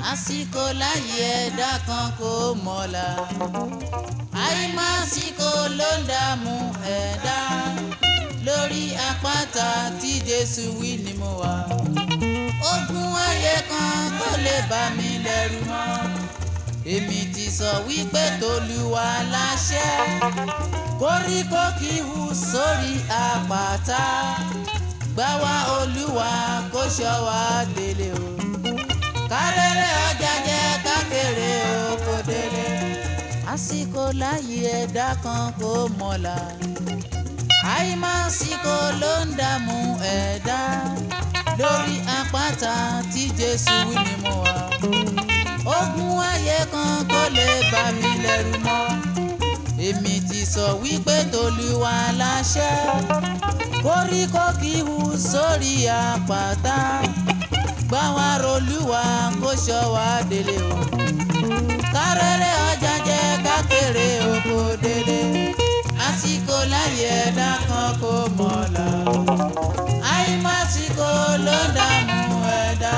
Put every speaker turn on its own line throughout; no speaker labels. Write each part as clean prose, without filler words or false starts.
àsìkò láyé ẹ̀dá kan kò mọ̀la àìmásìkò ló ń dààmú ẹ̀dá lórí àpáta tí Jésù wí ni mo wà ogun ayé kan kò lè bà mí lẹ́rù mọ́ èmi ti sọ wípé t'Olúwa láṣẹ koríko kì í hù sórí àpáta gbà wá Olúwa kó ṣọ́ wa délé o kárẹ́rẹ́ ọjà jẹ́ kákéré oko délé àsìkò láyé ẹ̀dá kan kò mọ̀la àìmásìkò ló ń dààmú ẹ̀dá lórí àpáta tí Jésù wí ni mo wà ogun ayé kan kò lè bà mí lẹ́rù mọ́ èmi ti sọ wípé t'Olúwa láṣẹ koríko kì í hù sórí àpáta gbà wá r'Olúwa kó ṣọ́ wa délé o kárẹ́rẹ́ ọjà jẹ́ kákéré oko délé àsìkò láyé ẹ̀dá kan kò mọ̀la àìmásìkò ló ń dààmú ẹ̀dá.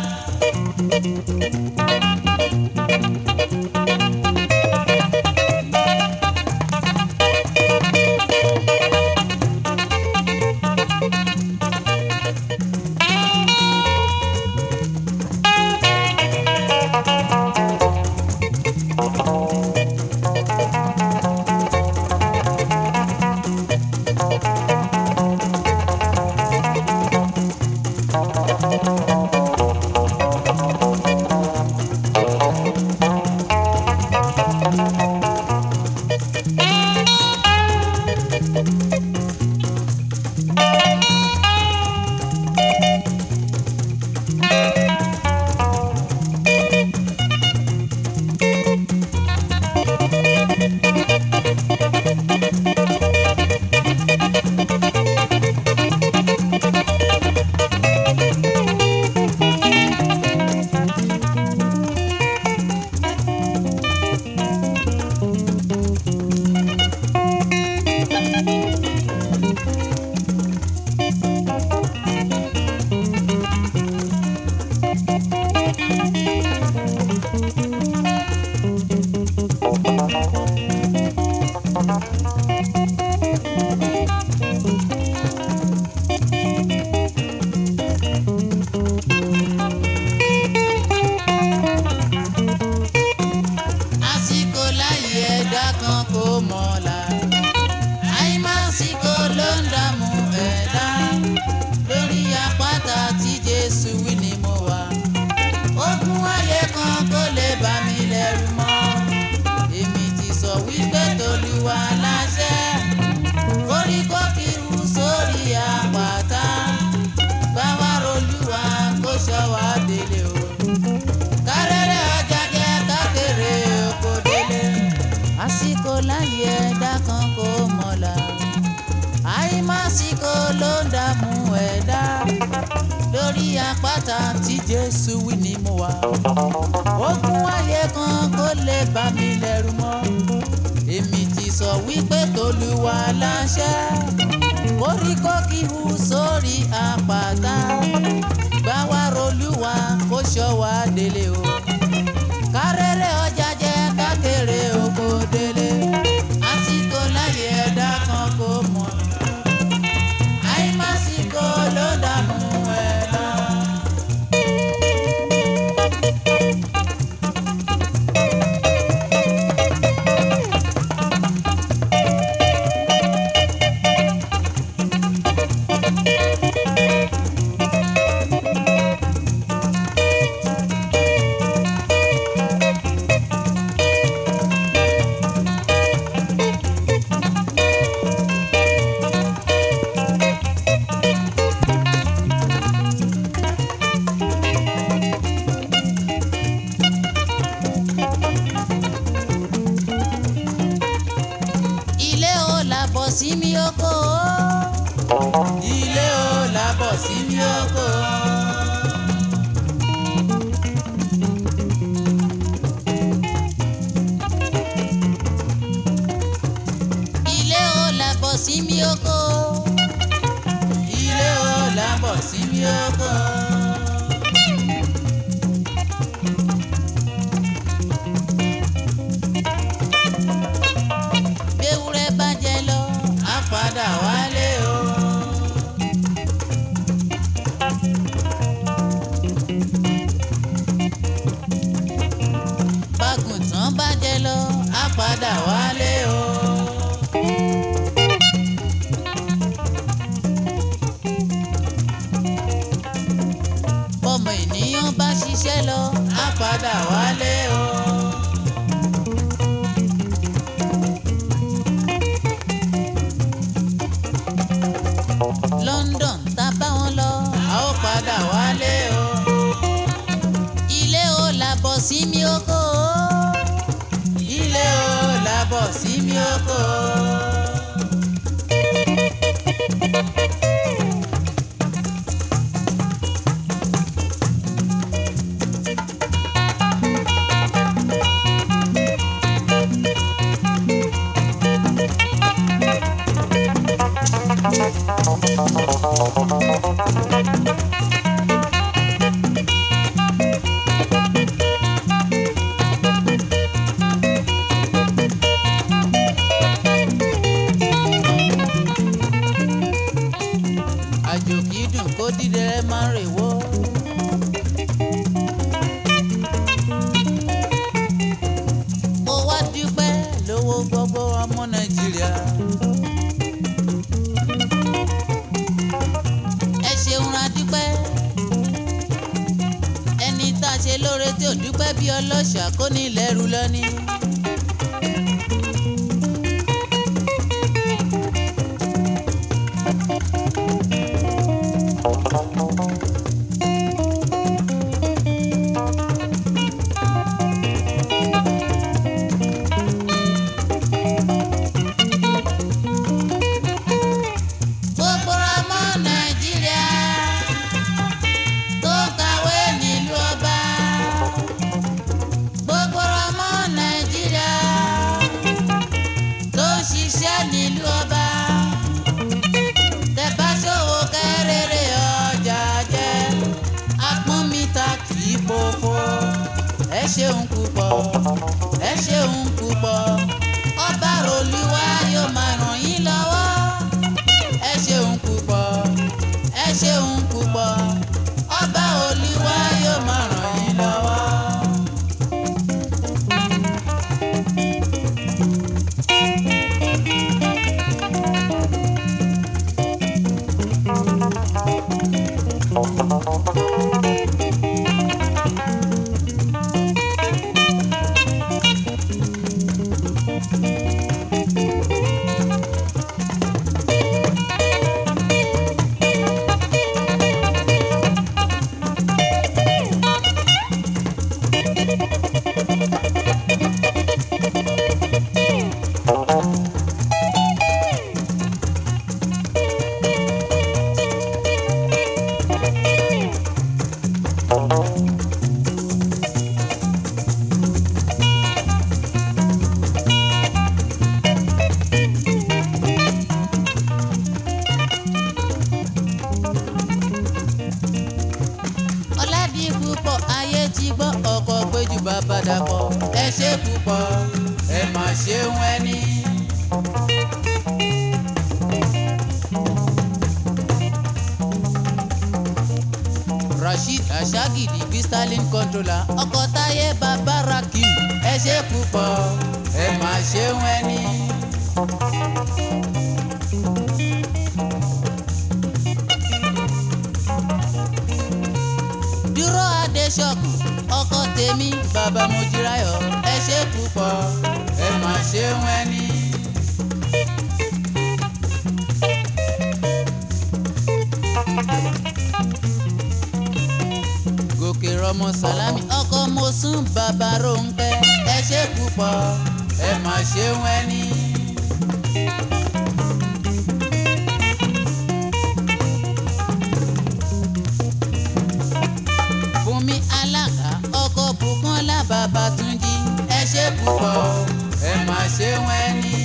àsìkò láyé ẹ̀dá kan kò mọ̀la àìmásìkò ló ń dààmú ẹ̀dá lórí àpáta tí Jésù wí ni mo wà ogun ayé kan kò lè bà mí lẹ́rù mọ́ èmi ti sọ wípé t'Olúwa láṣẹ koríko kì í hù sórí àpáta gbà wá r'Olúwa kó ṣọ́ wa délé o kárẹ́rẹ́ ọjà jẹ́ kákéré oko délé àsìkò láyé ẹ̀dá kan kò mọ̀la àìmásìkò ló dààmú ẹ̀dá. ṣiṣẹ́ lọ á padà wálé o. London tá bá wọn lọ a ó padà wálé o. Ilé o làbọ̀ sí mi oko o. Ilé o làbọ̀ sí mi oko o. Àjò kì í dùn kó dídẹrẹ́ máa ń rèwó. Mo wá dúpẹ́ lọ́wọ́ gbogbo ọmọ Nàìjíríà. Ẹ ṣeun ra dúpẹ́. Ẹni tá a ṣe lóore tí ò dúpẹ́ bí ọlọ́ṣà kò ní lẹ́rù lọ́ní. Ẹ ṣeun púpọ̀, ẹ ṣeun púpọ̀, ọba Olúwa yóò máa ràn yín lọ́wọ́. Ẹ ṣeun púpọ̀, ẹ ṣeun púpọ̀, ọba Olúwa yóò máa ràn yín lọ́wọ́. Ayé ti gbọ́ ọkọ̀ péjú bàbá dàpọ̀. Ẹ ṣé púpọ̀, ẹ má ṣeun ẹni. Rasheed Ashagidi bí Starlink controller ọkọ̀ Táyé bàbá Rakim. Ẹ ṣé púpọ̀, ẹ má ṣeun ẹni. Dúró Adéṣọ̀kù ọkọ tèmi bàbá Mojíráyọ̀. Ẹ ṣé púpọ̀, ẹ má ṣeun ẹni. Gòkè Rọmọ Sàlámì ọkọ Mosún bàbá Rónkẹ́. Ẹ ṣé púpọ̀, ẹ má ṣeun ẹni. Bùnmi Alága ọkọ Bùkọ́lá bàbá Túnjí. Ẹ ṣé púpọ̀, ẹ má ṣeun ẹni.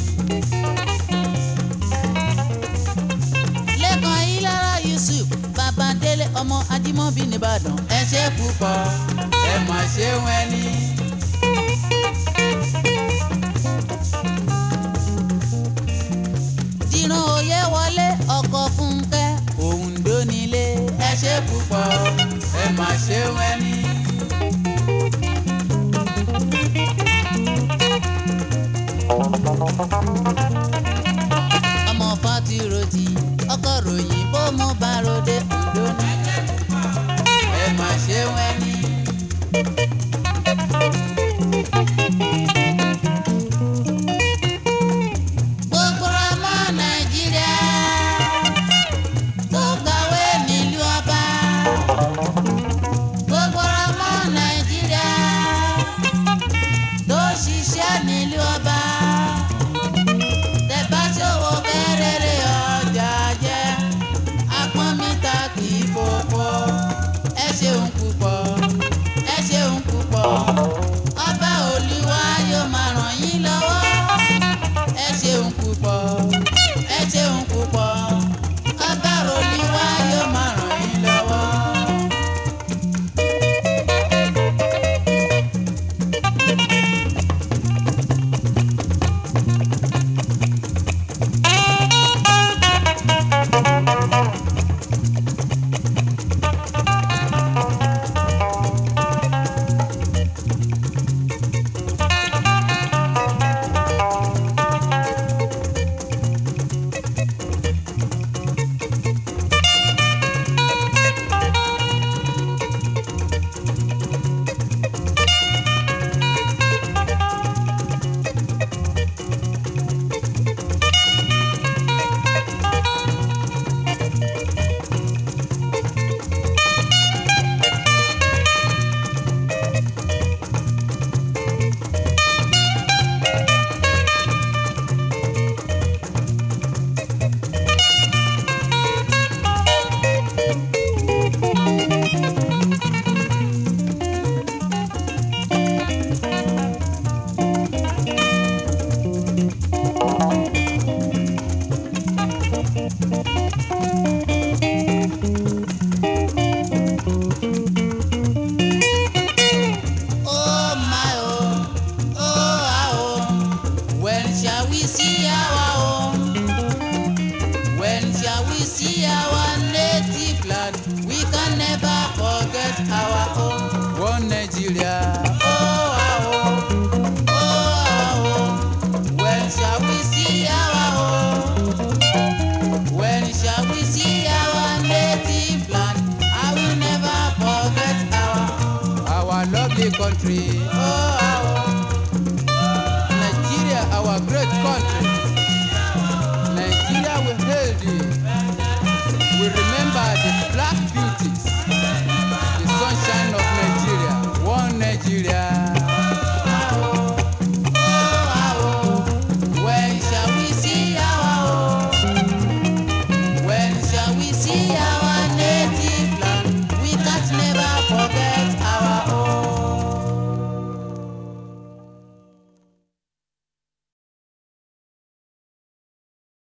Lẹ́kan Ìlara Yusuf bàbá Délé ọmọ Ajímọ́bí nìbàdàn. Ẹ ṣé púpọ̀, ẹ má ṣeun ẹni. Dìran Oyèwọlé ọkọ Fúnkẹ́ Òǹdó nílé. Ẹ ṣé púpọ̀, ẹ má ṣeun ẹni. Ọmọ Fátíròtì ọkọ ròyìn bó mo bá ròde Òǹdó ní. Ẹ má ṣeun ẹni. Gbogbo ọmọ Nàìjíríà tó kàwé nílùú ọba. Gbogbo ọmọ Nàìjíríà tó ṣiṣẹ́ nílùú ọba. Tẹ́ bá ṣòwò kẹ́rẹ́rẹ́ ọjà jẹ́ apọ́n mi ta kì í fòfò. Ẹ ṣeun púpọ̀, ẹ ṣeun púpọ̀. Ọba Olúwa yóò máa ràn yín lọ́wọ́. Ẹ ṣeun púpọ̀, ẹ ṣeun púpọ̀. Ọba Olúwa yóò máa ràn yín lọ́wọ́. Our own, one Nigeria. When shall we see our own? When shall we see our native land? I will never forget our lovely country.